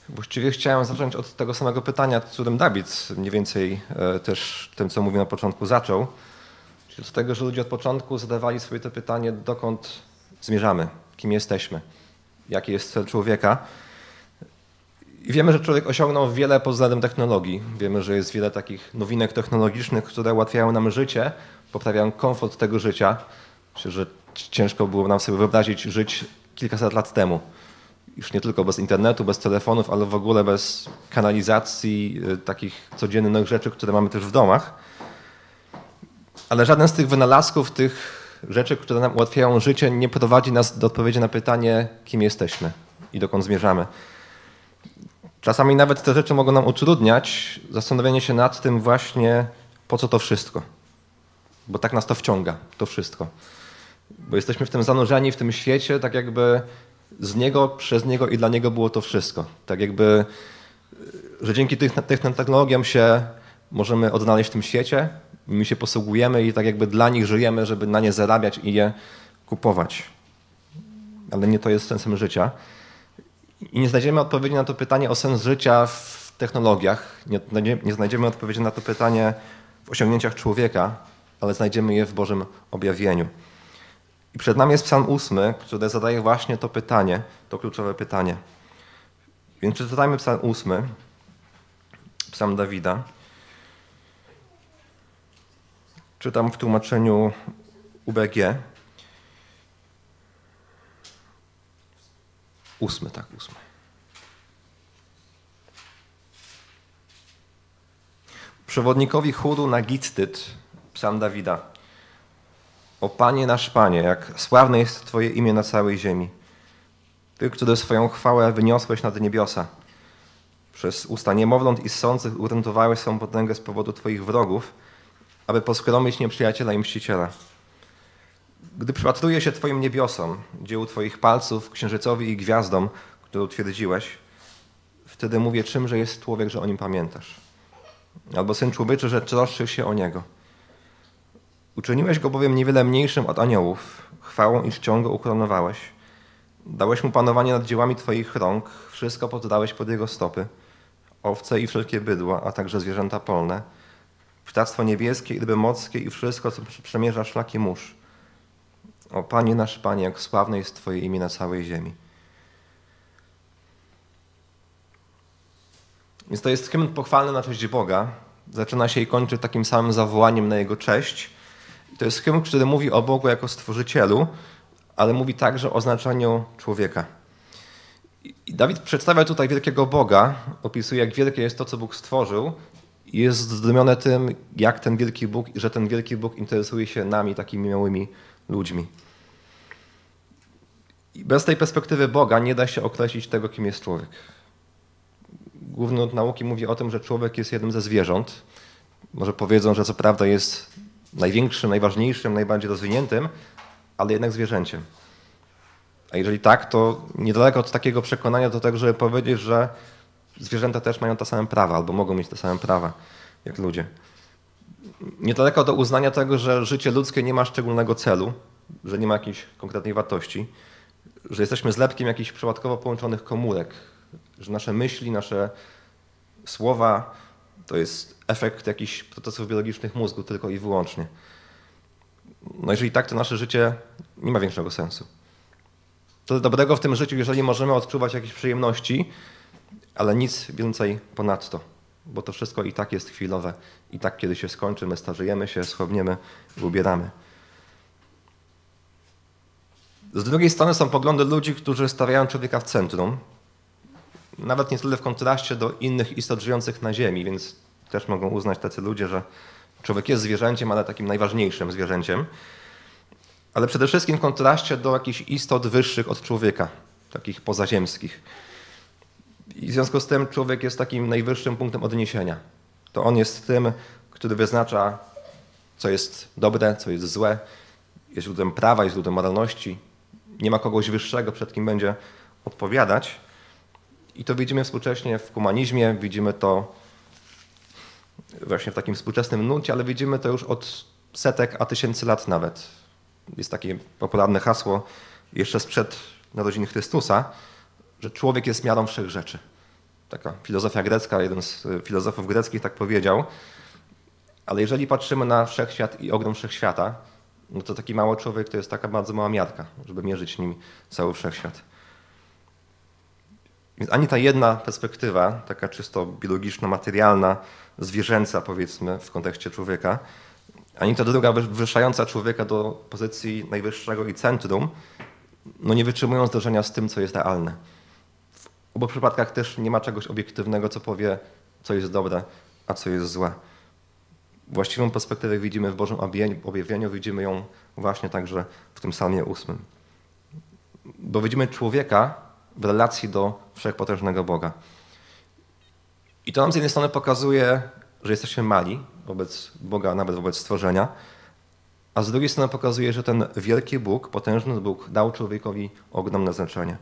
Właściwie chciałem zacząć od tego samego pytania, którym Dawid mniej więcej też tym, co mówił na początku, zaczął. Czyli od tego, że ludzie od początku zadawali sobie to pytanie, dokąd zmierzamy, kim jesteśmy, jaki jest cel człowieka. I wiemy, że człowiek osiągnął wiele pod względem technologii. Wiemy, że jest wiele takich nowinek technologicznych, które ułatwiają nam życie, poprawiają komfort tego życia. Myślę, że ciężko było nam sobie wyobrazić żyć kilkaset lat temu. Już nie tylko bez internetu, bez telefonów, ale w ogóle bez kanalizacji, takich codziennych rzeczy, które mamy też w domach. Ale żaden z tych wynalazków, tych rzeczy, które nam ułatwiają życie, nie prowadzi nas do odpowiedzi na pytanie, kim jesteśmy i dokąd zmierzamy. Czasami nawet te rzeczy mogą nam utrudniać zastanowienie się nad tym właśnie, po co to wszystko. Bo tak nas to wciąga, to wszystko. Bo jesteśmy w tym zanurzeni, w tym świecie, tak jakby z niego, przez niego i dla niego było to wszystko. Tak jakby, że dzięki tym technologiom się możemy odnaleźć w tym świecie, my się posługujemy i tak jakby dla nich żyjemy, żeby na nie zarabiać i je kupować. Ale nie to jest sensem życia. I nie znajdziemy odpowiedzi na to pytanie o sens życia w technologiach, nie znajdziemy odpowiedzi na to pytanie w osiągnięciach człowieka, ale znajdziemy je w Bożym objawieniu. I przed nami jest Psalm 8, który zadaje właśnie to pytanie, to kluczowe pytanie. Więc przeczytajmy Psalm 8, Psalm Dawida. Czytam w tłumaczeniu UBG. 8. Przewodnikowi chóru na Gittyd, Psalm Dawida. O Panie nasz Panie, jak sławne jest Twoje imię na całej ziemi. Ty, który swoją chwałę wyniosłeś nad niebiosa. Przez usta niemowląt i ssących ugruntowałeś swą potęgę z powodu Twoich wrogów, aby poskromić nieprzyjaciela i mściciela. Gdy przypatruję się Twoim niebiosom, dziełu Twoich palców, księżycowi i gwiazdom, które utwierdziłeś, wtedy mówię, czymże jest człowiek, że o nim pamiętasz. Albo syn człowieczy, że troszczysz się o niego. Uczyniłeś go bowiem niewiele mniejszym od aniołów, chwałą i czcią go ukoronowałeś. Dałeś mu panowanie nad dziełami Twoich rąk, wszystko poddałeś pod jego stopy, owce i wszelkie bydła, a także zwierzęta polne, ptactwo niebieskie i ryby morskie i wszystko, co przemierza szlaki mórz. O Panie nasz Panie, jak sławne jest Twoje imię na całej ziemi. Więc to jest hymn pochwalny na cześć Boga. Zaczyna się i kończy takim samym zawołaniem na Jego cześć. To jest hymn, który mówi o Bogu jako Stworzycielu, ale mówi także o znaczeniu człowieka. I Dawid przedstawia tutaj wielkiego Boga, opisuje, jak wielkie jest to, co Bóg stworzył i jest zdumiony tym, jak ten wielki Bóg, że ten wielki Bóg interesuje się nami, takimi małymi ludźmi. I bez tej perspektywy Boga nie da się określić tego, kim jest człowiek. Główny nurt nauki mówi o tym, że człowiek jest jednym ze zwierząt. Może powiedzą, że co prawda jest największym, najważniejszym, najbardziej rozwiniętym, ale jednak zwierzęciem. A jeżeli tak, to niedaleko od takiego przekonania do tego, żeby powiedzieć, że zwierzęta też mają te same prawa albo mogą mieć te same prawa jak ludzie. Niedaleko do uznania tego, że życie ludzkie nie ma szczególnego celu, że nie ma jakiejś konkretnej wartości, że jesteśmy zlepkiem jakichś przypadkowo połączonych komórek, że nasze myśli, nasze słowa to jest efekt jakichś procesów biologicznych mózgu tylko i wyłącznie. No jeżeli tak, to nasze życie nie ma większego sensu. To dobrego w tym życiu, jeżeli możemy odczuwać jakieś przyjemności, ale nic więcej ponadto, bo to wszystko i tak jest chwilowe. I tak kiedy się skończy, my starzejemy się, schowniemy, ubieramy. Z drugiej strony są poglądy ludzi, którzy stawiają człowieka w centrum, nawet nie tyle w kontraście do innych istot żyjących na ziemi, więc też mogą uznać tacy ludzie, że człowiek jest zwierzęciem, ale takim najważniejszym zwierzęciem, ale przede wszystkim w kontraście do jakichś istot wyższych od człowieka, takich pozaziemskich. I w związku z tym człowiek jest takim najwyższym punktem odniesienia. To on jest tym, który wyznacza, co jest dobre, co jest złe, jest źródłem prawa, jest źródłem moralności. Nie ma kogoś wyższego, przed kim będzie odpowiadać. I to widzimy współcześnie w humanizmie, widzimy to właśnie w takim współczesnym nurcie, ale widzimy to już od setek, a tysięcy lat nawet. Jest takie popularne hasło jeszcze sprzed narodzin Chrystusa, że człowiek jest miarą wszech rzeczy. taka filozofia grecka, jeden z filozofów greckich tak powiedział. Ale jeżeli patrzymy na wszechświat i ogrom wszechświata, no to taki mały człowiek to jest taka bardzo mała miarka, żeby mierzyć nim cały wszechświat. Więc ani ta jedna perspektywa, taka czysto biologiczno-materialna, zwierzęca powiedzmy w kontekście człowieka, ani ta druga wywyższająca człowieka do pozycji najwyższego i centrum, no nie wytrzymują zderzenia z tym, co jest realne. W obu przypadkach też nie ma czegoś obiektywnego, co powie, co jest dobre, a co jest złe. Właściwą perspektywę widzimy w Bożym objawieniu, widzimy ją właśnie także w tym psalmie 8. Bo widzimy człowieka w relacji do wszechpotężnego Boga. I to nam z jednej strony pokazuje, że jesteśmy mali wobec Boga, nawet wobec stworzenia, a z drugiej strony pokazuje, że ten wielki Bóg, potężny Bóg dał człowiekowi ogromne znaczenie.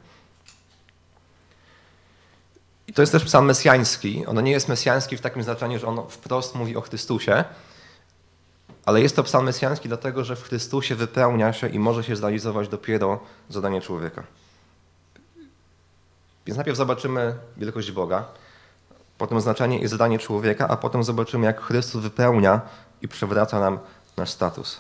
I to jest też psalm mesjański. On nie jest mesjański w takim znaczeniu, że on wprost mówi o Chrystusie, ale jest to psalm mesjański dlatego, że w Chrystusie wypełnia się i może się zrealizować dopiero zadanie człowieka. Więc najpierw zobaczymy wielkość Boga, potem znaczenie i zadanie człowieka, a potem zobaczymy, jak Chrystus wypełnia i przewraca nam nasz status.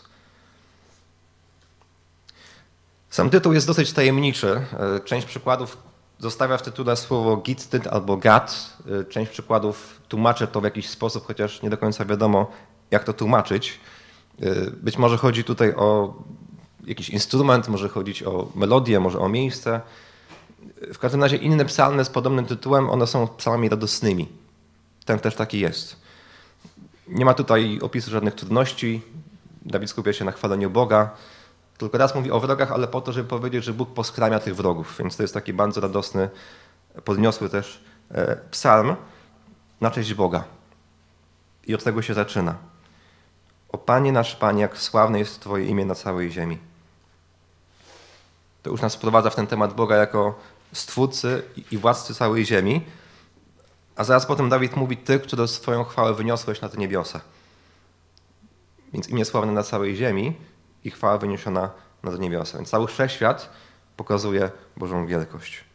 Sam tytuł jest dosyć tajemniczy. Część przykładów zostawia w tytule słowo gittyd albo gad. Część przykładów tłumaczy to w jakiś sposób, chociaż nie do końca wiadomo, jak to tłumaczyć. Być może chodzi tutaj o jakiś instrument, może chodzić o melodię, może o miejsce. W każdym razie inne psalmy z podobnym tytułem, one są psalmami radosnymi. Ten też taki jest. Nie ma tutaj opisu żadnych trudności. Dawid skupia się na chwaleniu Boga. Tylko raz mówi o wrogach, ale po to, żeby powiedzieć, że Bóg poskramia tych wrogów. Więc to jest taki bardzo radosny, podniosły też psalm na cześć Boga. I od tego się zaczyna. O Panie nasz Panie, jak sławne jest Twoje imię na całej ziemi. To już nas wprowadza w ten temat Boga jako Stwórcy i Władcy całej ziemi. A zaraz potem Dawid mówi Ty, który swoją chwałę wyniosłeś na te niebiosa. Więc imię sławne na całej ziemi i chwała wyniesiona na te niebiosa. Więc cały wszechświat pokazuje Bożą wielkość.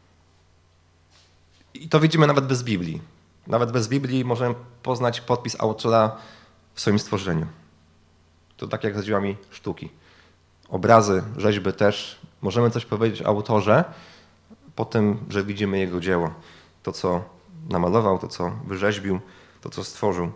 I to widzimy nawet bez Biblii. Nawet bez Biblii możemy poznać podpis autora w swoim stworzeniu. To tak jak z dziełami sztuki. Obrazy, rzeźby też. Możemy coś powiedzieć o autorze po tym, że widzimy jego dzieło. To, co namalował, to, co wyrzeźbił, to, co stworzył.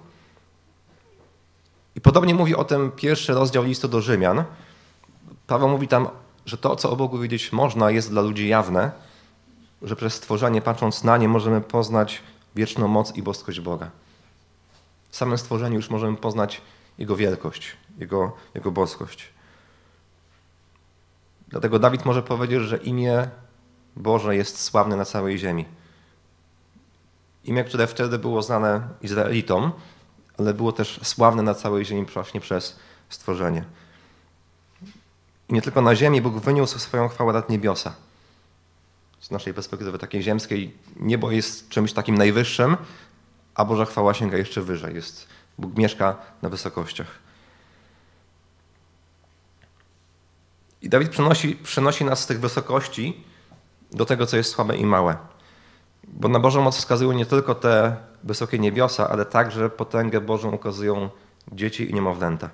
I podobnie mówi o tym pierwszy rozdział listu do Rzymian. Paweł mówi tam, że to, co o Bogu wiedzieć można, jest dla ludzi jawne, że przez stworzenie, patrząc na nie, możemy poznać wieczną moc i boskość Boga. W samym stworzeniu już możemy poznać Jego wielkość, Jego boskość. Dlatego Dawid może powiedzieć, że imię Boże jest sławne na całej ziemi. Imię, które wtedy było znane Izraelitom, ale było też sławne na całej ziemi właśnie przez stworzenie. I nie tylko na ziemi Bóg wyniósł swoją chwałę nad niebiosa. Z naszej perspektywy takiej ziemskiej niebo jest czymś takim najwyższym, a Boża chwała sięga jeszcze wyżej. Bóg mieszka na wysokościach. I Dawid przenosi nas z tych wysokości do tego, co jest słabe i małe. Bo na Bożą moc wskazują nie tylko te wysokie niebiosa, ale także potęgę Bożą ukazują dzieci i niemowlęta.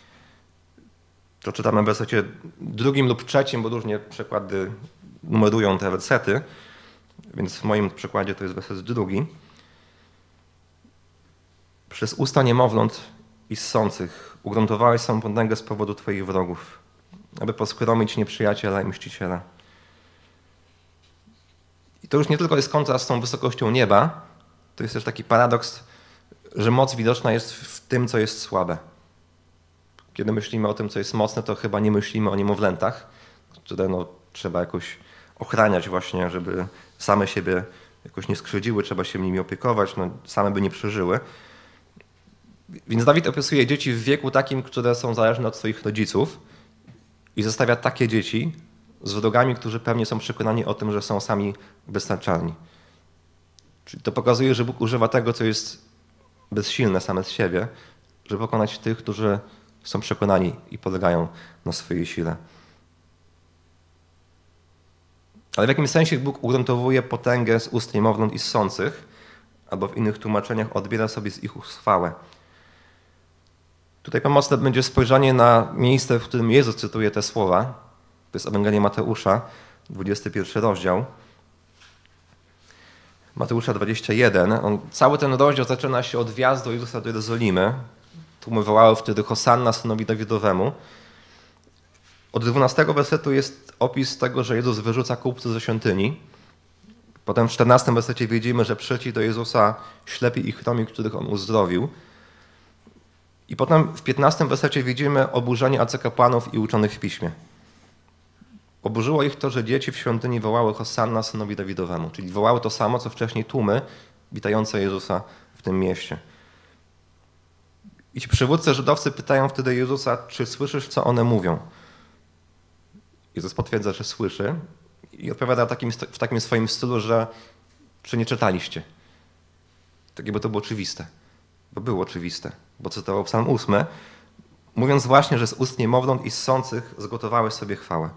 To czytamy w wersecie 2 lub 3, bo różnie przekłady numerują te wersety, więc w moim przekładzie to jest werset 2. Przez usta niemowląt i ssących ugruntowałeś swą potęgę z powodu Twoich wrogów, aby poskromić nieprzyjaciela i mściciela. I to już nie tylko jest kontrast z tą wysokością nieba, to jest też taki paradoks, że moc widoczna jest w tym, co jest słabe. Kiedy myślimy o tym, co jest mocne, to chyba nie myślimy o niemowlętach, które trzeba jakoś ochraniać właśnie, żeby same siebie jakoś nie skrzywdziły, trzeba się nimi opiekować, same by nie przeżyły. Więc Dawid opisuje dzieci w wieku takim, które są zależne od swoich rodziców i zostawia takie dzieci z wrogami, którzy pewnie są przekonani o tym, że są sami wystarczalni. Czyli to pokazuje, że Bóg używa tego, co jest bezsilne same z siebie, żeby pokonać tych, którzy są przekonani i polegają na swojej sile. Ale w jakimś sensie Bóg ugruntowuje potęgę z ust niemowląt i ssących, albo w innych tłumaczeniach odbiera sobie z ich ust chwałę. Tutaj pomocne będzie spojrzenie na miejsce, w którym Jezus cytuje te słowa. To jest Ewangelia Mateusza, 21 rozdział. Mateusza 21. Cały ten rozdział zaczyna się od wjazdu Jezusa do Jerozolimy. Tłumy wołały wtedy Hosanna synowi Dawidowemu. Od 12 wersetu jest opis tego, że Jezus wyrzuca kupców ze świątyni. Potem w 14 wersecie widzimy, że przyszli do Jezusa ślepi i chromi, których On uzdrowił. I potem w 15 wersecie widzimy oburzenie arcykapłanów i uczonych w piśmie. Oburzyło ich to, że dzieci w świątyni wołały Hosanna synowi Dawidowemu, czyli wołały to samo, co wcześniej tłumy witające Jezusa w tym mieście. I ci przywódcy żydowscy pytają wtedy Jezusa, czy słyszysz, co one mówią? Jezus potwierdza, że słyszy i odpowiada w takim swoim stylu, że czy nie czytaliście? Tak jakby to było oczywiste. Bo było oczywiste, bo cytował Psalm 8, mówiąc właśnie, że z ust niemowląt i ssących zgotowałeś sobie chwałę.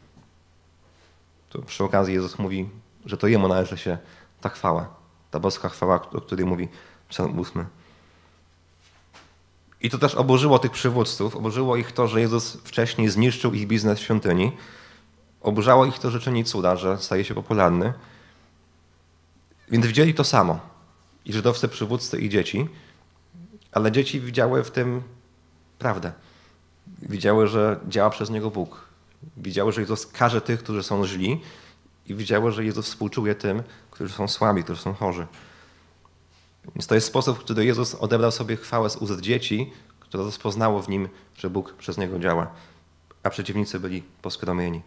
Tu przy okazji Jezus mówi, że to Jemu należy się ta chwała, ta boska chwała, o której mówi Psalm 8. I to też oburzyło tych przywódców, oburzyło ich to, że Jezus wcześniej zniszczył ich biznes w świątyni, oburzało ich to, że czyni cuda, że staje się popularny. Więc widzieli to samo. I żydowscy przywódcy, i dzieci, ale dzieci widziały w tym prawdę. Widziały, że działa przez Niego Bóg. Widziały, że Jezus karze tych, którzy są źli i widziały, że Jezus współczuje tym, którzy są słabi, którzy są chorzy. Więc to jest sposób, w który Jezus odebrał sobie chwałę z ust dzieci, które rozpoznało w Nim, że Bóg przez Niego działa, a przeciwnicy byli poskromieni.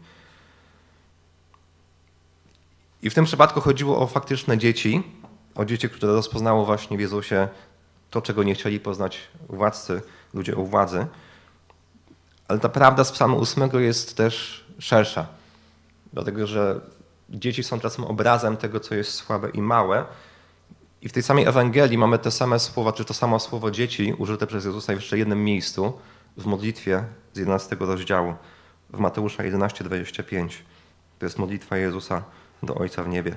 I w tym przypadku chodziło o faktyczne dzieci, o dzieci, które rozpoznało właśnie w Jezusie to, czego nie chcieli poznać władcy, ludzie u władzy. Ale ta prawda z Psalmu 8 jest też szersza, dlatego że dzieci są czasem obrazem tego, co jest słabe i małe. I w tej samej Ewangelii mamy te same słowa, czy to samo słowo dzieci użyte przez Jezusa w jeszcze jednym miejscu, w modlitwie z 11 rozdziału, w Mateusza 11:25. To jest modlitwa Jezusa do Ojca w niebie.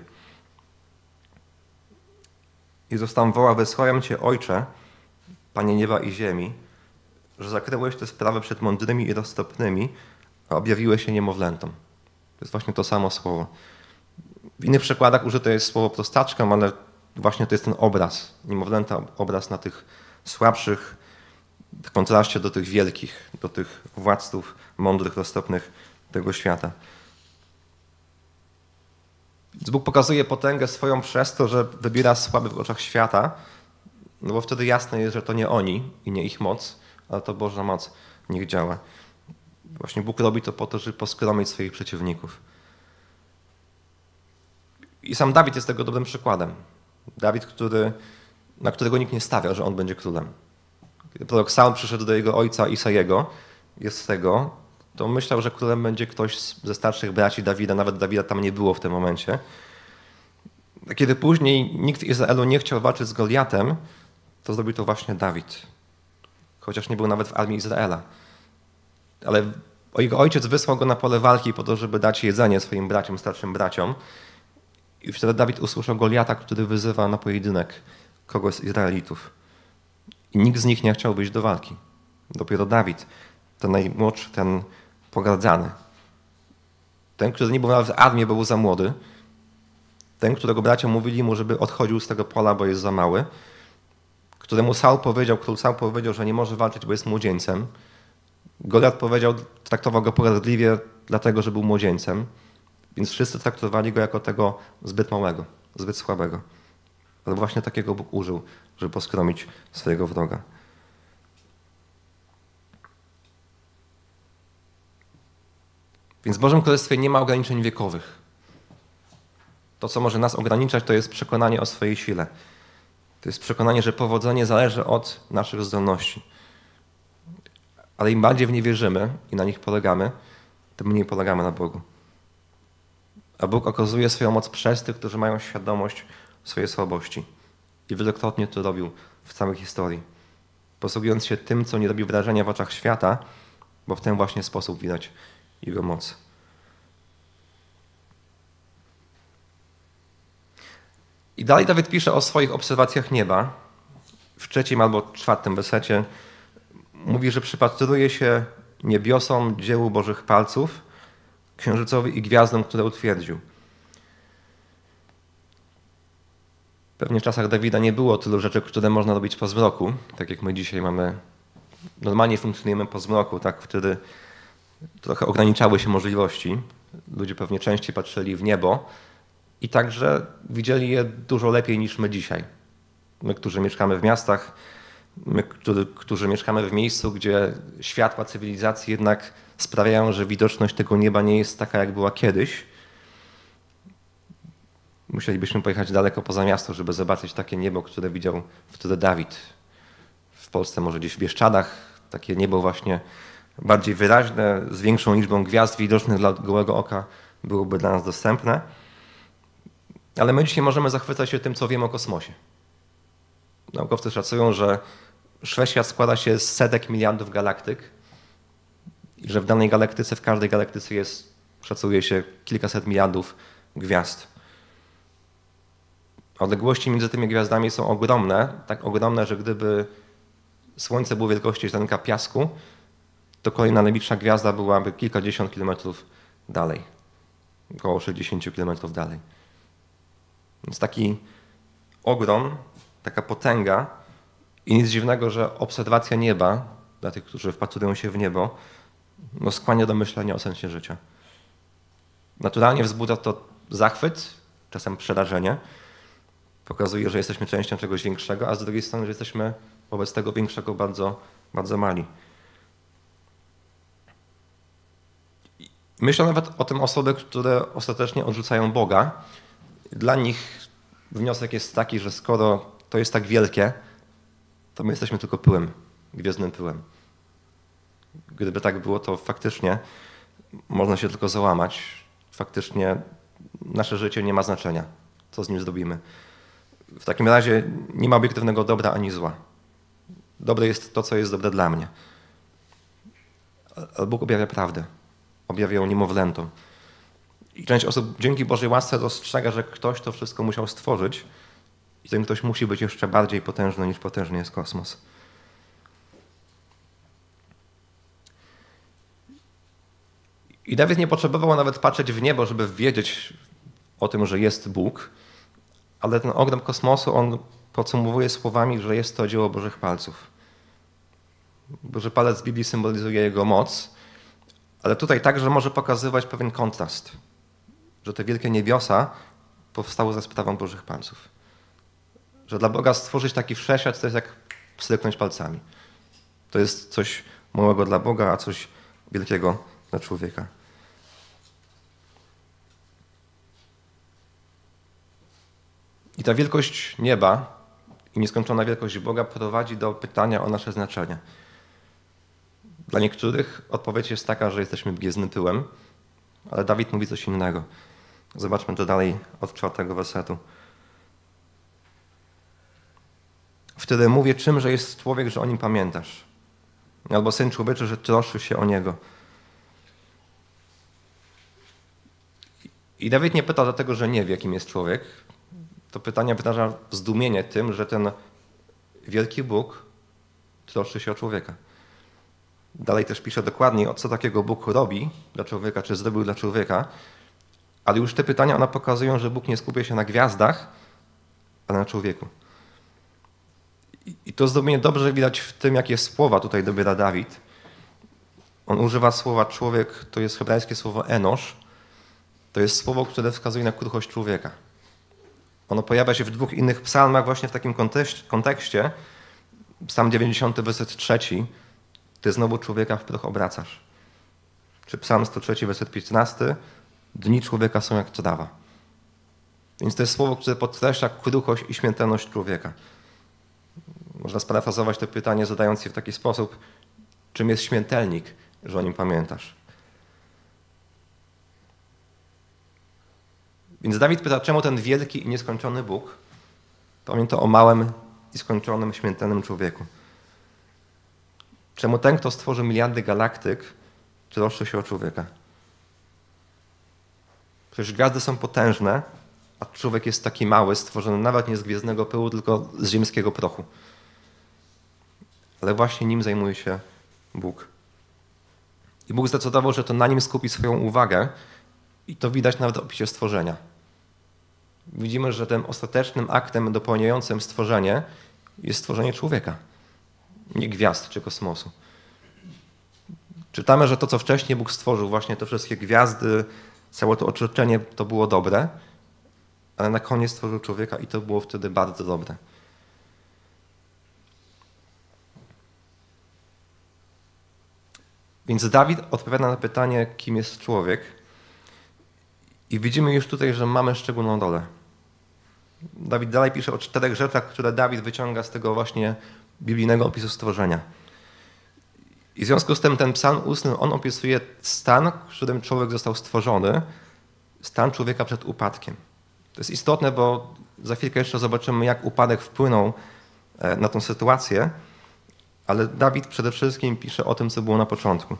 Jezus tam woła: wysłałem Cię, Ojcze, Panie nieba i ziemi, że zakryłeś tę sprawę przed mądrymi i roztropnymi, a objawiłeś się niemowlętom. To jest właśnie to samo słowo. W innych przykładach użyte jest słowo prostaczką, ale właśnie to jest ten obraz. Niemowlęta, obraz na tych słabszych, w kontraście do tych wielkich, do tych władców mądrych, roztropnych tego świata. Więc Bóg pokazuje potęgę swoją przez to, że wybiera słabych w oczach świata, no bo wtedy jasne jest, że to nie oni i nie ich moc, ale to Boża moc niech działa. Właśnie Bóg robi to po to, żeby poskromić swoich przeciwników. I sam Dawid jest tego dobrym przykładem. Dawid, na którego nikt nie stawiał, że on będzie królem. Kiedy prorok Saul przyszedł do jego ojca Isajego, to myślał, że królem będzie ktoś ze starszych braci Dawida, nawet Dawida tam nie było w tym momencie. A kiedy później nikt w Izraelu nie chciał walczyć z Goliatem, to zrobił to właśnie Dawid. Chociaż nie był nawet w armii Izraela. Ale jego ojciec wysłał go na pole walki po to, żeby dać jedzenie swoim braciom, starszym braciom. I wtedy Dawid usłyszał Goliata, który wyzywa na pojedynek kogoś z Izraelitów. I nikt z nich nie chciał być do walki. Dopiero Dawid, ten najmłodszy, ten pogardzany. Ten, który nie był nawet w armii, bo był za młody. Ten, którego bracia mówili mu, żeby odchodził z tego pola, bo jest za mały. Któremu król Saul powiedział, że nie może walczyć, bo jest młodzieńcem. Goliat traktował go pogardliwie, dlatego że był młodzieńcem. Więc wszyscy traktowali go jako tego zbyt małego, zbyt słabego. Ale właśnie takiego Bóg użył, żeby poskromić swojego wroga. Więc w Bożym Królestwie nie ma ograniczeń wiekowych. To, co może nas ograniczać, to jest przekonanie o swojej sile. To jest przekonanie, że powodzenie zależy od naszych zdolności. Ale im bardziej w nie wierzymy i na nich polegamy, tym mniej polegamy na Bogu. A Bóg okazuje swoją moc przez tych, którzy mają świadomość swojej słabości. I wielokrotnie to robił w całej historii. Posługując się tym, co nie robi wrażenia w oczach świata, bo w ten właśnie sposób widać Jego moc. I dalej Dawid pisze o swoich obserwacjach nieba. W 3. albo 4. wersecie mówi, że przypatruje się niebiosom, dziełu Bożych palców, księżycowi i gwiazdom, które utwierdził. Pewnie w czasach Dawida nie było tylu rzeczy, które można robić po zmroku, tak jak my dzisiaj mamy. Normalnie funkcjonujemy po zmroku, tak? Wtedy trochę ograniczały się możliwości. Ludzie pewnie częściej patrzyli w niebo i także widzieli je dużo lepiej niż my dzisiaj. My, którzy mieszkamy w miastach, my, którzy mieszkamy w miejscu, gdzie światła cywilizacji jednak sprawiają, że widoczność tego nieba nie jest taka, jak była kiedyś. Musielibyśmy pojechać daleko poza miasto, żeby zobaczyć takie niebo, które widział wtedy Dawid. W Polsce może gdzieś w Bieszczadach, takie niebo właśnie bardziej wyraźne, z większą liczbą gwiazd widocznych dla gołego oka byłoby dla nas dostępne. Ale my dzisiaj możemy zachwycać się tym, co wiemy o kosmosie. Naukowcy szacują, że Wszechświat składa się z setek miliardów galaktyk i że w danej galaktyce, w każdej galaktyce jest, szacuje się, kilkaset miliardów gwiazd. Odległości między tymi gwiazdami są ogromne, tak ogromne, że gdyby Słońce było wielkości ziarnka piasku, to kolejna najbliższa gwiazda byłaby kilkadziesiąt kilometrów dalej, około 60 kilometrów dalej. Więc taki ogrom, taka potęga i nic dziwnego, że obserwacja nieba, dla tych, którzy wpatrują się w niebo, skłania do myślenia o sensie życia. Naturalnie wzbudza to zachwyt, czasem przerażenie. Pokazuje, że jesteśmy częścią czegoś większego, a z drugiej strony, że jesteśmy wobec tego większego bardzo, bardzo mali. Myślę nawet o tym osoby, które ostatecznie odrzucają Boga. Dla nich wniosek jest taki, że skoro to jest tak wielkie, to my jesteśmy tylko pyłem, gwiezdnym pyłem. Gdyby tak było, to faktycznie można się tylko załamać. Faktycznie nasze życie nie ma znaczenia, co z nim zrobimy. W takim razie nie ma obiektywnego dobra ani zła. Dobre jest to, co jest dobre dla mnie. Ale Bóg objawia prawdę. Objawia ją niemowlętom. I część osób dzięki Bożej łasce dostrzega, że ktoś to wszystko musiał stworzyć i ten ktoś musi być jeszcze bardziej potężny niż potężny jest kosmos. I Dawid nie potrzebował nawet patrzeć w niebo, żeby wiedzieć o tym, że jest Bóg, ale ten ogrom kosmosu on podsumowuje słowami, że jest to dzieło Bożych palców. Boży palec Biblii symbolizuje jego moc, ale tutaj także może pokazywać pewien kontrast, że te wielkie niebiosa powstały za sprawą Bożych palców. Że dla Boga stworzyć taki wszechświat to jest jak pstryknąć palcami. To jest coś małego dla Boga, a coś wielkiego dla człowieka. I ta wielkość nieba i nieskończona wielkość Boga prowadzi do pytania o nasze znaczenie. Dla niektórych odpowiedź jest taka, że jesteśmy gwiezdnym pyłem, ale Dawid mówi coś innego. Zobaczmy to dalej od 4 wersetu. Wtedy mówię, czymże jest człowiek, że o nim pamiętasz? Albo syn człowieczy, że troszczysz się o niego. I Dawid nie pyta dlatego, że nie wie, kim jest człowiek. To pytanie wyraża zdumienie tym, że ten wielki Bóg troszczy się o człowieka. Dalej też pisze dokładnie, co takiego Bóg robi dla człowieka, czy zrobił dla człowieka. Ale już te pytania one pokazują, że Bóg nie skupia się na gwiazdach, ale na człowieku. I to zdumienie dobrze widać w tym, jakie słowa tutaj dobiera Dawid. On używa słowa człowiek, to jest hebrajskie słowo enosz. To jest słowo, które wskazuje na kruchość człowieka. Ono pojawia się w 2 innych psalmach właśnie w takim kontekście. Psalm 90, werset 3. Ty znowu człowieka w proch obracasz. Czy psalm 103, werset 15. Dni człowieka są jak trawa. Więc to jest słowo, które podkreśla kruchość i śmiertelność człowieka. Można sparafrazować to pytanie, zadając je w taki sposób, czym jest śmiertelnik, że o nim pamiętasz. Więc Dawid pyta, czemu ten wielki i nieskończony Bóg pamięta o małym i skończonym, śmiertelnym człowieku? Czemu ten, kto stworzył miliardy galaktyk, troszczy się o człowieka? Przecież gwiazdy są potężne, a człowiek jest taki mały, stworzony nawet nie z gwiezdnego pyłu, tylko z ziemskiego prochu. Ale właśnie nim zajmuje się Bóg. I Bóg zdecydował, że to na nim skupi swoją uwagę i to widać nawet w opisie stworzenia. Widzimy, że tym ostatecznym aktem dopełniającym stworzenie jest stworzenie człowieka, nie gwiazd czy kosmosu. Czytamy, że to, co wcześniej Bóg stworzył, właśnie te wszystkie gwiazdy, całe to otoczenie, to było dobre, ale na koniec stworzył człowieka i to było wtedy bardzo dobre. Więc Dawid odpowiada na pytanie, kim jest człowiek. I widzimy już tutaj, że mamy szczególną rolę. Dawid dalej pisze o 4 rzeczach, które Dawid wyciąga z tego właśnie biblijnego opisu stworzenia. I w związku z tym ten psalm 8, on opisuje stan, w którym człowiek został stworzony, stan człowieka przed upadkiem. To jest istotne, bo za chwilkę jeszcze zobaczymy, jak upadek wpłynął na tą sytuację, ale Dawid przede wszystkim pisze o tym, co było na początku.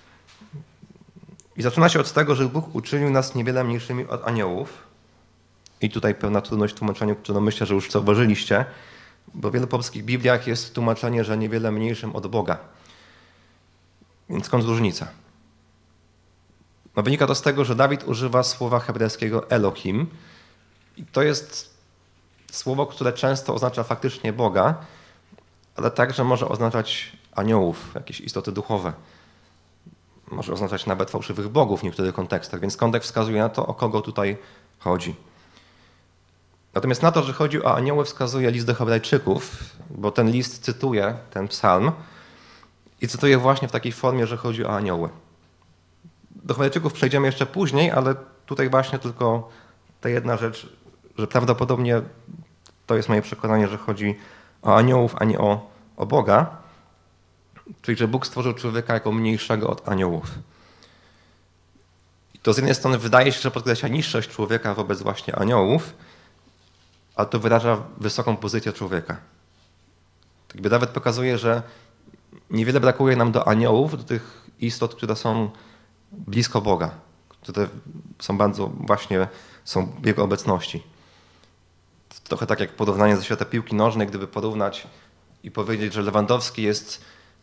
I zaczyna się od tego, że Bóg uczynił nas niewiele mniejszymi od aniołów. I tutaj pewna trudność w tłumaczeniu, którą myślę, że już zauważyliście, bo w wielu polskich Bibliach jest tłumaczenie, że niewiele mniejszym od Boga. Więc skąd różnica? No wynika to z tego, że Dawid używa słowa hebrajskiego Elohim. I to jest słowo, które często oznacza faktycznie Boga, ale także może oznaczać aniołów, jakieś istoty duchowe. Może oznaczać nawet fałszywych bogów w niektórych kontekstach, więc kontekst wskazuje na to, o kogo tutaj chodzi. Natomiast na to, że chodzi o anioły, wskazuje list do Hebrajczyków, bo ten list cytuje ten psalm i cytuje właśnie w takiej formie, że chodzi o anioły. Do Hebrajczyków przejdziemy jeszcze później, ale tutaj właśnie tylko ta jedna rzecz, że prawdopodobnie to jest moje przekonanie, że chodzi o aniołów, a nie o Boga, czyli że Bóg stworzył człowieka jako mniejszego od aniołów. I to z jednej strony wydaje się, że podkreśla niższość człowieka wobec właśnie aniołów, ale to wyraża wysoką pozycję człowieka. Tak jakby nawet pokazuje, że niewiele brakuje nam do aniołów, do tych istot, które są blisko Boga, które są bardzo właśnie są w Jego obecności. Trochę tak jak porównanie ze świata piłki nożnej, gdyby porównać i powiedzieć, że Lewandowski jest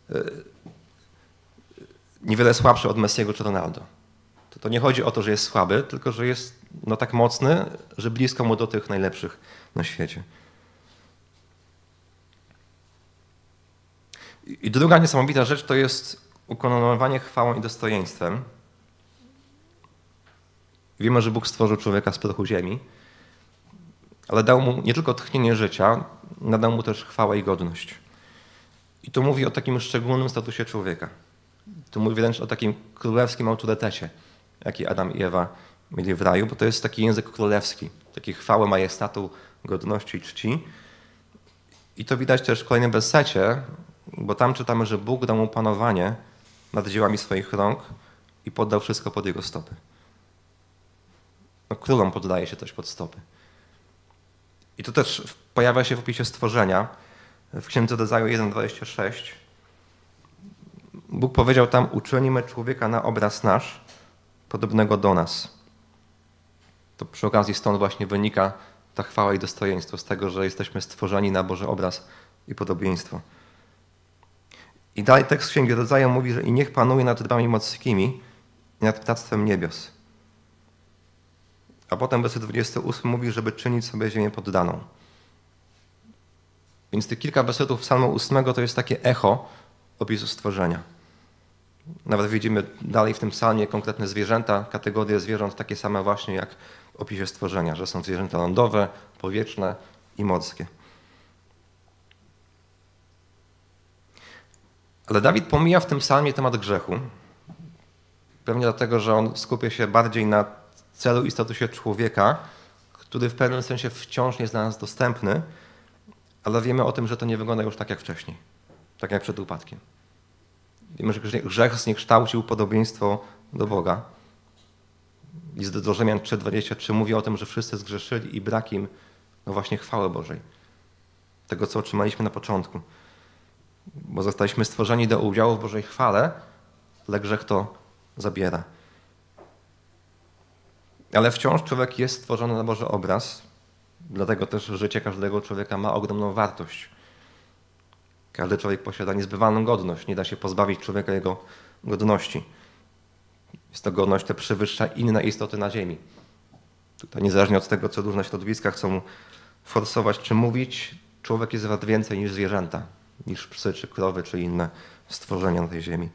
niewiele słabszy od Messiego czy Ronaldo. To nie chodzi o to, że jest słaby, tylko że jest tak mocny, że blisko mu do tych najlepszych na świecie. I druga niesamowita rzecz to jest ukoronowanie chwałą i dostojeństwem. Wiemy, że Bóg stworzył człowieka z prochu ziemi, ale dał mu nie tylko tchnienie życia, nadał mu też chwałę i godność. I tu mówi o takim szczególnym statusie człowieka. Tu mówi wręcz o takim królewskim autorytecie, jaki Adam i Ewa mieli w raju, bo to jest taki język królewski, taki chwały, majestatu, godności i czci. I to widać też w kolejnym wersecie, bo tam czytamy, że Bóg dał mu panowanie nad dziełami swoich rąk i poddał wszystko pod jego stopy. Królom poddaje się coś pod stopy. I to też pojawia się w opisie stworzenia, w Księdze Rodzaju 1:26. Bóg powiedział tam, uczynimy człowieka na obraz nasz, podobnego do nas. To przy okazji stąd właśnie wynika ta chwała i dostojeństwo, z tego, że jesteśmy stworzeni na Boży obraz i podobieństwo. I dalej tekst Księgi Rodzaju mówi, że i niech panuje nad rybami morskimi i nad ptactwem niebios. A potem werset 28 mówi, żeby czynić sobie ziemię poddaną. Więc tych kilka wersetów psalmu 8 to jest takie echo opisu stworzenia. Nawet widzimy dalej w tym psalmie konkretne zwierzęta, kategorie zwierząt takie same właśnie jak w opisie stworzenia, że są zwierzęta lądowe, powietrzne i morskie. Ale Dawid pomija w tym psalmie temat grzechu. Pewnie dlatego, że on skupia się bardziej na celu i statusie człowieka, który w pewnym sensie wciąż nie jest dla nas dostępny, ale wiemy o tym, że to nie wygląda już tak jak wcześniej, tak jak przed upadkiem. Wiemy, że grzech zniekształcił podobieństwo do Boga. List do Rzymian 3:23 mówi o tym, że wszyscy zgrzeszyli i brak im właśnie chwały Bożej. Tego, co otrzymaliśmy na początku. Bo zostaliśmy stworzeni do udziału w Bożej chwale, ale grzech to zabiera. Ale wciąż człowiek jest stworzony na Boży obraz, dlatego też życie każdego człowieka ma ogromną wartość. Każdy człowiek posiada niezbywalną godność, nie da się pozbawić człowieka jego godności. Jest to godność, która przewyższa inne istoty na ziemi. Tutaj niezależnie od tego, co różne środowiska chcą forsować czy mówić, człowiek jest wart więcej niż zwierzęta, niż psy czy krowy czy inne stworzenia na tej ziemi.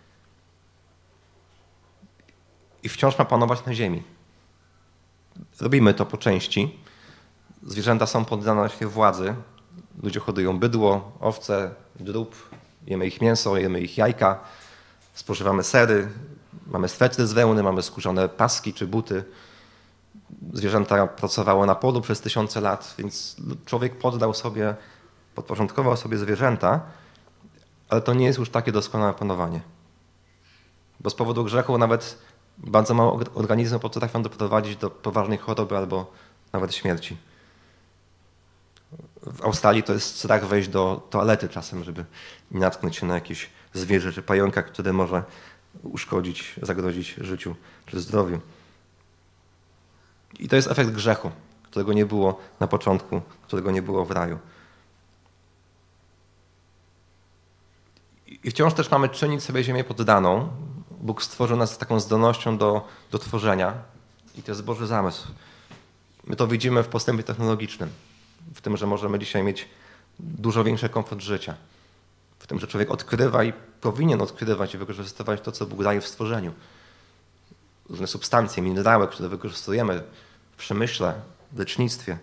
I wciąż ma panować na ziemi. Robimy to po części. Zwierzęta są poddane się władzy. Ludzie hodują bydło, owce, drób, jemy ich mięso, jemy ich jajka, spożywamy sery, mamy swetry z wełny, mamy skórzane paski czy buty. Zwierzęta pracowały na polu przez tysiące lat, więc człowiek podporządkował sobie zwierzęta, ale to nie jest już takie doskonałe panowanie. Bo z powodu grzechu nawet bardzo małe organizmy potrafią doprowadzić do poważnej choroby albo nawet śmierci. W Australii to jest strach wejść do toalety czasem, żeby nie natknąć się na jakieś zwierzę czy pająka, które może uszkodzić, zagrozić życiu czy zdrowiu. I to jest efekt grzechu, którego nie było na początku, którego nie było w raju. I wciąż też mamy czynić sobie ziemię poddaną. Bóg stworzył nas z taką zdolnością do tworzenia i to jest Boży zamysł. My to widzimy w postępie technologicznym, w tym, że możemy dzisiaj mieć dużo większy komfort życia, w tym, że człowiek odkrywa i powinien odkrywać i wykorzystywać to, co Bóg daje w stworzeniu. Różne substancje, minerały, które wykorzystujemy w przemyśle, w lecznictwie.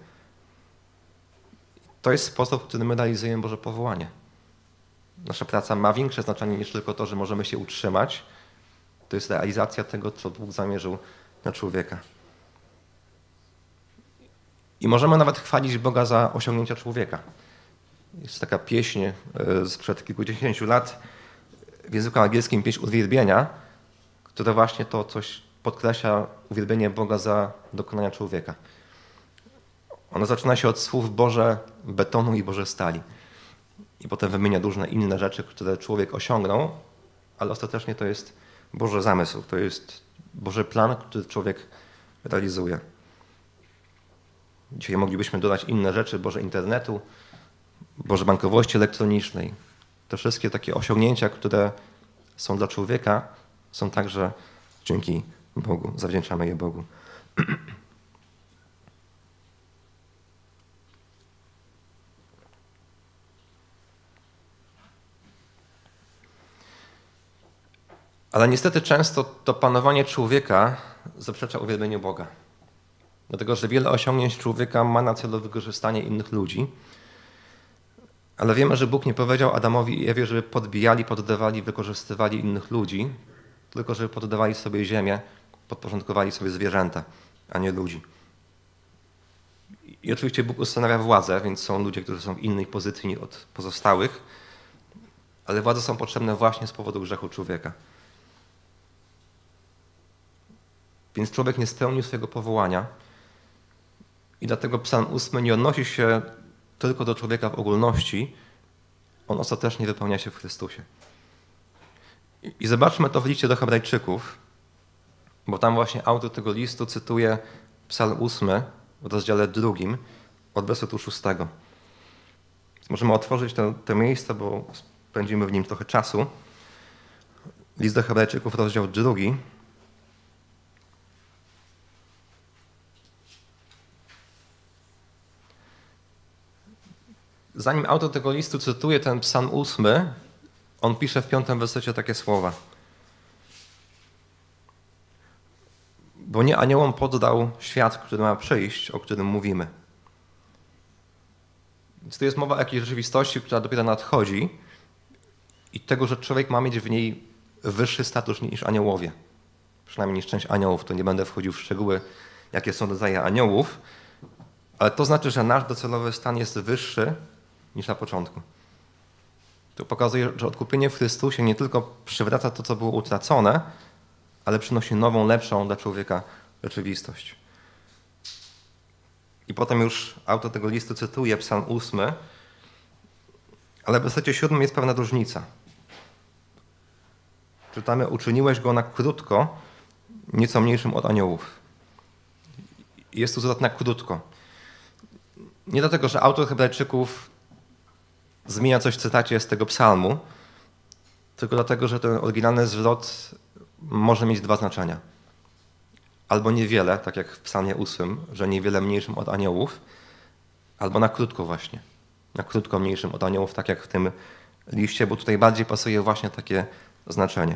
To jest sposób, w którym my realizujemy Boże powołanie. Nasza praca ma większe znaczenie niż tylko to, że możemy się utrzymać. To jest realizacja tego, co Bóg zamierzył na człowieka. I możemy nawet chwalić Boga za osiągnięcia człowieka. Jest taka pieśń sprzed kilkudziesięciu lat w języku angielskim, pieśń uwielbienia, która właśnie to coś podkreśla, uwielbienie Boga za dokonania człowieka. Ona zaczyna się od słów Boże betonu i Boże stali. I potem wymienia różne inne rzeczy, które człowiek osiągnął, ale ostatecznie to jest Boży zamysł, to jest Boży plan, który człowiek realizuje. Dzisiaj moglibyśmy dodać inne rzeczy, Boże internetu, Boże bankowości elektronicznej. Te wszystkie takie osiągnięcia, które są dla człowieka, są także dzięki Bogu, zawdzięczamy je Bogu. Ale niestety często to panowanie człowieka zaprzecza uwielbieniu Boga. Dlatego, że wiele osiągnięć człowieka ma na celu wykorzystanie innych ludzi. Ale wiemy, że Bóg nie powiedział Adamowi i Ewie, żeby podbijali, poddawali, wykorzystywali innych ludzi, tylko żeby poddawali sobie ziemię, podporządkowali sobie zwierzęta, a nie ludzi. I oczywiście Bóg ustanawia władzę, więc są ludzie, którzy są w innej pozycji od pozostałych, ale władze są potrzebne właśnie z powodu grzechu człowieka. Więc człowiek nie spełnił swojego powołania i dlatego Psalm 8 nie odnosi się tylko do człowieka w ogólności, on ostatecznie wypełnia się w Chrystusie. I zobaczmy to w liście do Hebrajczyków, bo tam właśnie autor tego listu cytuje Psalm 8 w rozdziale 2 od wersetu 6. Możemy otworzyć to miejsce, bo spędzimy w nim trochę czasu. List do Hebrajczyków, rozdział 2. Zanim autor tego listu cytuje ten Psalm 8, on pisze w 5. wersecie takie słowa. Bo nie aniołom poddał świat, który ma przyjść, o którym mówimy. Więc tu jest mowa o jakiejś rzeczywistości, która dopiero nadchodzi i tego, że człowiek ma mieć w niej wyższy status niż aniołowie. Przynajmniej niż część aniołów. To nie będę wchodził w szczegóły, jakie są rodzaje aniołów, ale to znaczy, że nasz docelowy stan jest wyższy niż na początku. To pokazuje, że odkupienie w Chrystusie nie tylko przywraca to, co było utracone, ale przynosi nową, lepszą dla człowieka rzeczywistość. I potem już autor tego listu cytuje Psalm 8, ale w wersecie 7 jest pewna różnica. Czytamy, uczyniłeś go na krótko, nieco mniejszym od aniołów. I jest tu zwrot na krótko. Nie dlatego, że autor Hebrajczyków zmienia coś w cytacie z tego psalmu, tylko dlatego, że ten oryginalny zwrot może mieć dwa znaczenia. Albo niewiele, tak jak w psalmie 8, że niewiele mniejszym od aniołów, albo na krótko właśnie. Na krótko mniejszym od aniołów, tak jak w tym liście, bo tutaj bardziej pasuje właśnie takie znaczenie.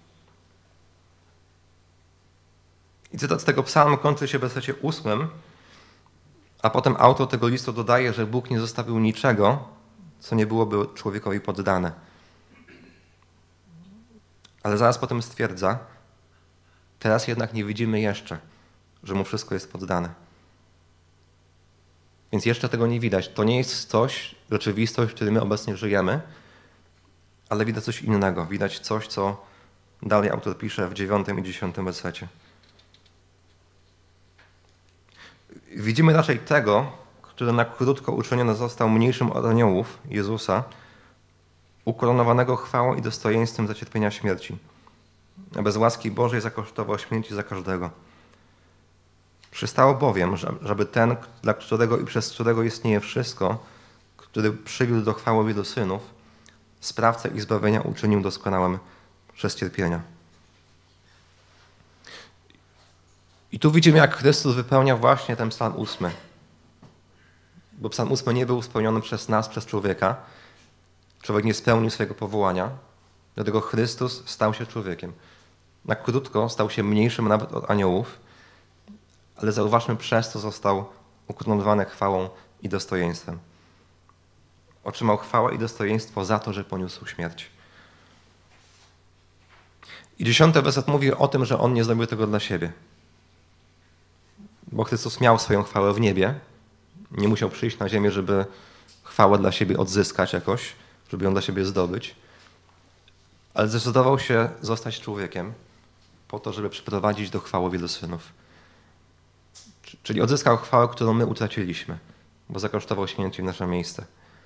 I cytat z tego psalmu kończy się w wersecie 8, a potem autor tego listu dodaje, że Bóg nie zostawił niczego, co nie byłoby człowiekowi poddane. Ale zaraz potem stwierdza, teraz jednak nie widzimy jeszcze, że mu wszystko jest poddane. Więc jeszcze tego nie widać. To nie jest coś, rzeczywistość, w której my obecnie żyjemy, ale widać coś innego. Widać coś, co dalej autor pisze w 9 i 10 wersecie. Widzimy raczej tego, który na krótko uczyniony został mniejszym od aniołów, Jezusa, ukoronowanego chwałą i dostojeństwem za cierpienia śmierci. A bez łaski Bożej zakosztował śmierci za każdego. Przystało bowiem, żeby ten, dla którego i przez którego istnieje wszystko, który przywiódł do chwały wielu synów, sprawcę ich zbawienia uczynił doskonałym przez cierpienia. I tu widzimy, jak Chrystus wypełnia właśnie ten psalm 8. Bo psalm 8 nie był spełniony przez nas, przez człowieka. Człowiek nie spełnił swojego powołania, dlatego Chrystus stał się człowiekiem. Na krótko stał się mniejszym nawet od aniołów, ale zauważmy, przez to został ukoronowany chwałą i dostojeństwem. Otrzymał chwałę i dostojeństwo za to, że poniósł śmierć. I 10 werset mówi o tym, że On nie zrobił tego dla siebie. Bo Chrystus miał swoją chwałę w niebie. Nie musiał przyjść na ziemię, żeby chwałę dla siebie odzyskać jakoś, żeby ją dla siebie zdobyć. Ale zdecydował się zostać człowiekiem po to, żeby przyprowadzić do chwały wielu synów. Czyli odzyskał chwałę, którą my utraciliśmy, bo zakosztował śmierci w nasze miejsce.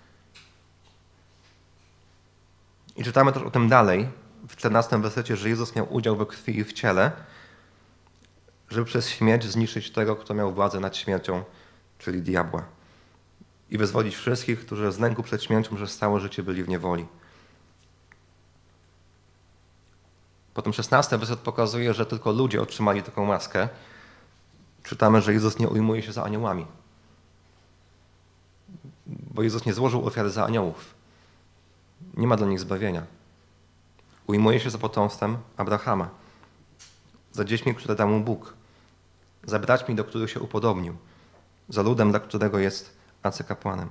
I czytamy też o tym dalej, w 14 wersecie, że Jezus miał udział we krwi i w ciele, żeby przez śmierć zniszczyć tego, kto miał władzę nad śmiercią, czyli diabła. I wyzwolić wszystkich, którzy z lęku przed śmiercią przez całe życie byli w niewoli. Potem 16 werset pokazuje, że tylko ludzie otrzymali taką łaskę. Czytamy, że Jezus nie ujmuje się za aniołami. Bo Jezus nie złożył ofiary za aniołów. Nie ma dla nich zbawienia. Ujmuje się za potomstwem Abrahama. Za dziećmi, które dał mu Bóg. Za braćmi, do których się upodobnił. Za ludem, dla którego jest arcykapłanem.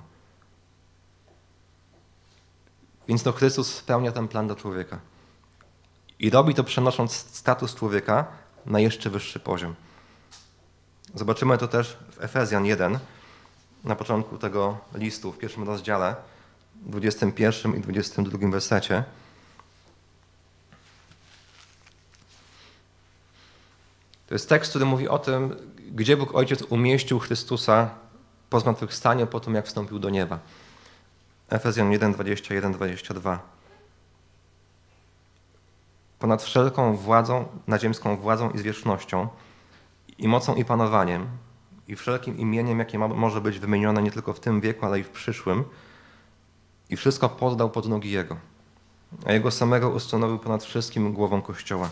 Więc to Chrystus spełnia ten plan dla człowieka. I robi to, przenosząc status człowieka na jeszcze wyższy poziom. Zobaczymy to też w Efezjan 1, na początku tego listu, w pierwszym rozdziale, 21 i 22 wersecie. To jest tekst, który mówi o tym, gdzie Bóg Ojciec umieścił Chrystusa po zmartwychwstaniu, po tym, jak wstąpił do nieba. Efezjan 1, 21, 22. Ponad wszelką władzą, nadziemską władzą i zwierzchnością, i mocą i panowaniem, i wszelkim imieniem, jakie może być wymienione nie tylko w tym wieku, ale i w przyszłym, i wszystko poddał pod nogi Jego, a Jego samego ustanowił ponad wszystkim głową Kościoła.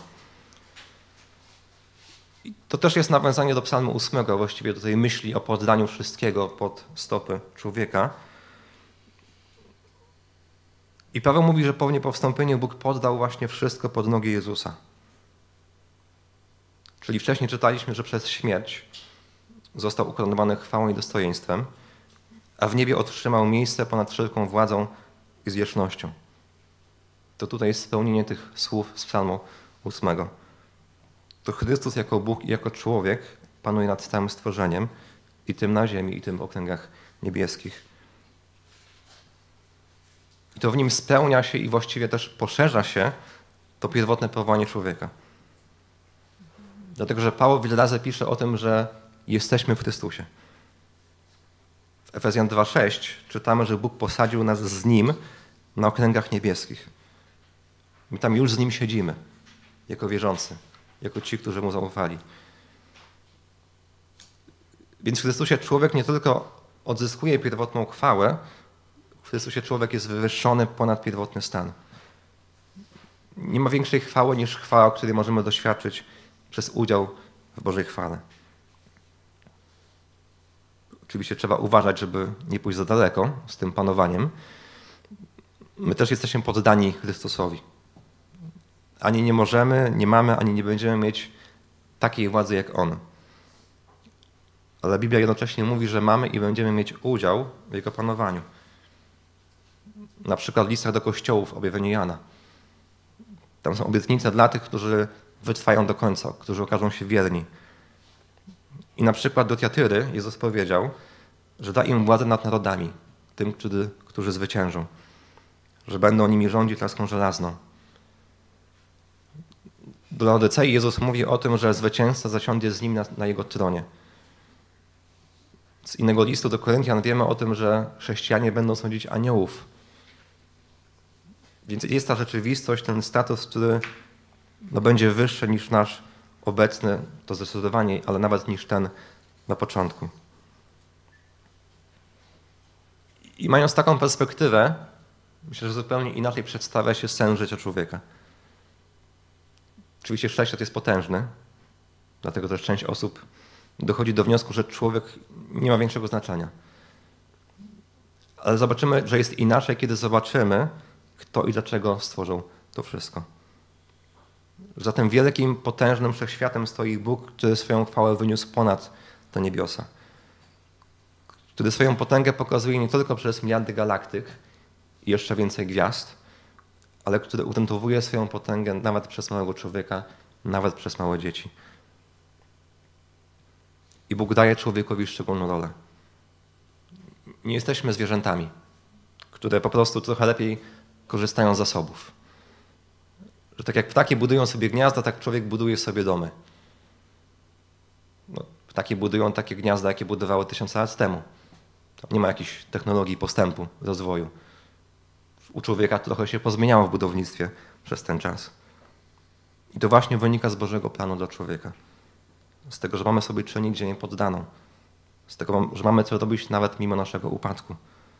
I to też jest nawiązanie do psalmu 8, właściwie do tej myśli o poddaniu wszystkiego pod stopy człowieka. I Paweł mówi, że po wstąpieniu Bóg poddał właśnie wszystko pod nogi Jezusa. Czyli wcześniej czytaliśmy, że przez śmierć został ukoronowany chwałą i dostojeństwem, a w niebie otrzymał miejsce ponad wszelką władzą i zwierzchnością. To tutaj jest spełnienie tych słów z psalmu 8. To Chrystus jako Bóg i jako człowiek panuje nad całym stworzeniem, i tym na ziemi, i tym w okręgach niebieskich. I to w nim spełnia się i właściwie też poszerza się to pierwotne powołanie człowieka. Dlatego, że Paweł wiele razy pisze o tym, że jesteśmy w Chrystusie. W Efezjan 2,6 czytamy, że Bóg posadził nas z Nim na okręgach niebieskich. My tam już z Nim siedzimy, jako wierzący, jako ci, którzy Mu zaufali. Więc w Chrystusie człowiek nie tylko odzyskuje pierwotną chwałę, w Chrystusie człowiek jest wywyższony ponad pierwotny stan. Nie ma większej chwały niż chwała, której możemy doświadczyć przez udział w Bożej chwale. Oczywiście trzeba uważać, żeby nie pójść za daleko z tym panowaniem. My też jesteśmy poddani Chrystusowi. Ani nie możemy, nie mamy, ani nie będziemy mieć takiej władzy jak On. Ale Biblia jednocześnie mówi, że mamy i będziemy mieć udział w Jego panowaniu. Na przykład w listach do kościołów, objawieniu Jana. Tam są obietnice dla tych, którzy wytrwają do końca, którzy okażą się wierni. I na przykład do Tiatyry Jezus powiedział, że da im władzę nad narodami, tym, którzy zwyciężą. Że będą nimi rządzić laską żelazną. Do Laodycei Jezus mówi o tym, że zwycięzca zasiądzie z nim na jego tronie. Z innego listu do Koryntian wiemy o tym, że chrześcijanie będą sądzić aniołów. Więc jest ta rzeczywistość, ten status, który będzie wyższy niż nasz obecny, to zdecydowanie, ale nawet niż ten na początku. I mając taką perspektywę, myślę, że zupełnie inaczej przedstawia się sens życia człowieka. Oczywiście wszechświat jest potężny, dlatego też część osób dochodzi do wniosku, że człowiek nie ma większego znaczenia. Ale zobaczymy, że jest inaczej, kiedy zobaczymy, kto i dlaczego stworzył to wszystko. Za tym wielkim, potężnym wszechświatem stoi Bóg, który swoją chwałę wyniósł ponad te niebiosa. Który swoją potęgę pokazuje nie tylko przez miliardy galaktyk i jeszcze więcej gwiazd, ale który utentowuje swoją potęgę nawet przez małego człowieka, nawet przez małe dzieci. I Bóg daje człowiekowi szczególną rolę. Nie jesteśmy zwierzętami, które po prostu trochę lepiej korzystają z zasobów. Że tak jak ptaki budują sobie gniazda, tak człowiek buduje sobie domy. No, ptaki budują takie gniazda, jakie budowały 1000 lat temu. Tam nie ma jakiejś technologii postępu, rozwoju. U człowieka trochę się pozmieniało w budownictwie przez ten czas. I to właśnie wynika z Bożego planu dla człowieka. Z tego, że mamy sobie czynić ziemię poddaną. Z tego, że mamy to robić nawet mimo naszego upadku.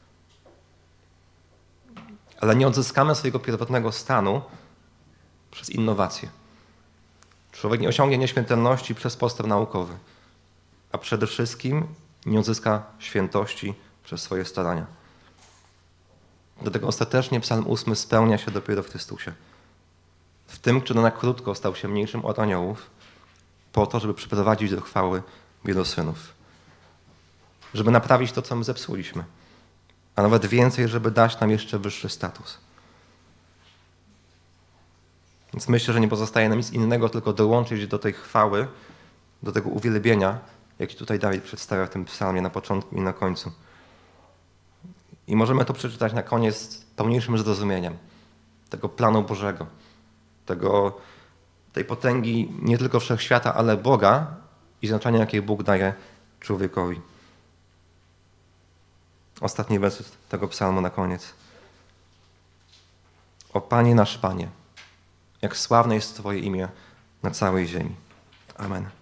Ale nie odzyskamy swojego pierwotnego stanu przez innowacje. Człowiek nie osiągnie nieśmiertelności przez postęp naukowy, a przede wszystkim nie odzyska świętości przez swoje starania. Dlatego ostatecznie Psalm 8 spełnia się dopiero w Chrystusie. W tym, który na krótko stał się mniejszym od aniołów, po to, żeby przyprowadzić do chwały wielu synów. Żeby naprawić to, co my zepsuliśmy. A nawet więcej, żeby dać nam jeszcze wyższy status. Więc myślę, że nie pozostaje nam nic innego, tylko dołączyć do tej chwały, do tego uwielbienia, jaki tutaj Dawid przedstawia w tym psalmie na początku i na końcu. I możemy to przeczytać na koniec pełniejszym zrozumieniem tego planu Bożego, tej potęgi nie tylko wszechświata, ale Boga i znaczenia, jakie Bóg daje człowiekowi. Ostatni werset tego psalmu na koniec. O Panie nasz Panie, jak sławne jest Twoje imię na całej ziemi. Amen.